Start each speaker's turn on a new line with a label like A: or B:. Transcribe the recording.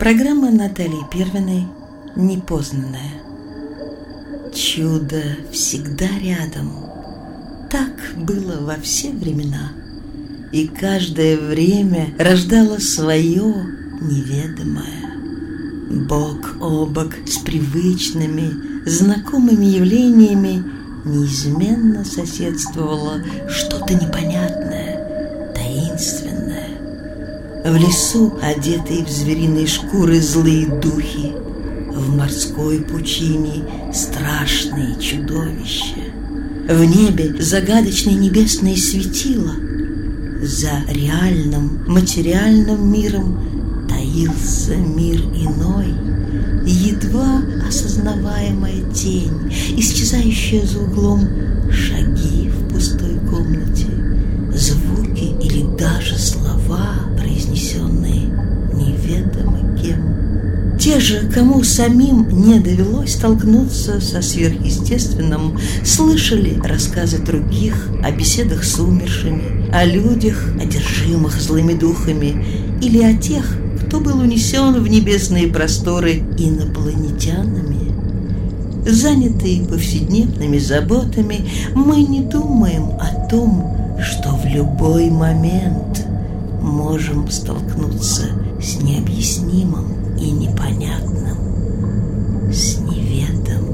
A: Программа Натальи Первиной «Непознанное». Чудо всегда рядом. Так было во все времена. И каждое время рождало свое неведомое. Бок о бок с привычными, знакомыми явлениями неизменно соседствовало что-то непонятное, таинственное. В лесу, одетые в звериные шкуры, злые духи, в морской пучине страшные чудовища, в небе загадочные небесные светила. За реальным материальным миром таился мир иной, едва осознаваемая тень, исчезающая за углом, шаги в пустой комнате, звуки или даже слова, произнесенные неведомо кем. Те же, кому самим не довелось столкнуться со сверхъестественным, слышали рассказы других о беседах с умершими, о людях, одержимых злыми духами, или о тех, кто был унесен в небесные просторы инопланетянами. Занятые повседневными заботами, мы не думаем о том, что в любой момент можем столкнуться с необъяснимым и непонятным, с неведомым.